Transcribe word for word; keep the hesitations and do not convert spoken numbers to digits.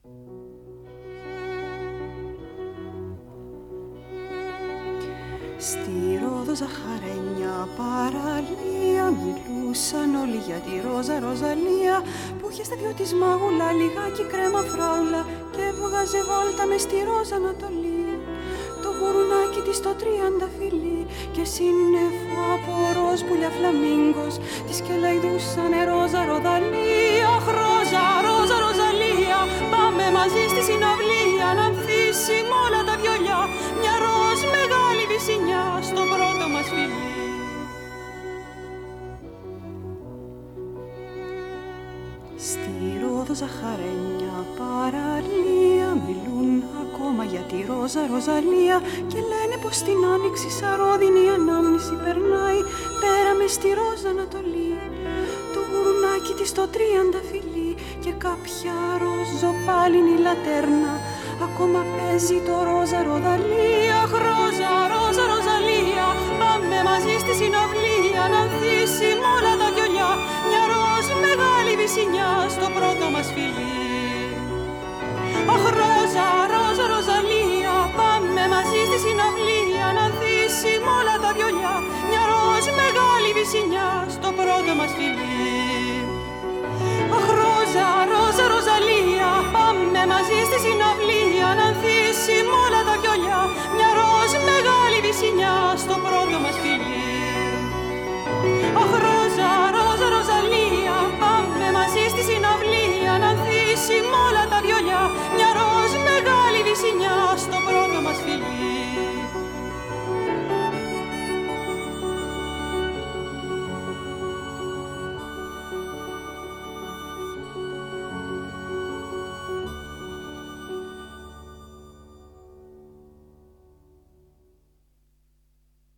Στη Ρόδο Ζαχαρένια παραλία μιλούσαν όλοι για τη Ρόζα Ροζαλία που είχε στα δυο της μάγουλα λιγάκι κρέμα φράουλα και έβγαζε βόλτα μες στη Ρόζα Ανατολή. Το γουρουνάκι της το τριανταφυλλί και σύννεφο από ροζ πουλιά φλαμίγκος της κελαϊδούσανε Ρόζα Ροδαλία. Ρόζα, Ρόζα, Ροζαλία, πάμε μαζί στη συναυλία να ανθίσει μ' όλα τα βιολιά μια ροζ μεγάλη βυσσινιά στο πρώτο μας φιλί. Στη Ρόδο Ζαχαρένια παραλία μιλούν ακόμα για τη Ρόζα Ροζαλία και λένε πως την άνοιξη σαρόδινη ανάμνηση περνάει πέρα μες στη Ρόζα Ανατολή. Το γουρουνάκι της το τριανταφυλλί και κάποια ροζοπάλινη λατέρνα ακόμα παίζει το Ρόζα Ροδαλία. Ρόζα, Ρόζα, Ροζαλία, πάμε μαζί στη συναυλία να ανθίσει μ' όλα τα βιολιά μια ροζ μεγάλη βυσσινιά στο πρώτο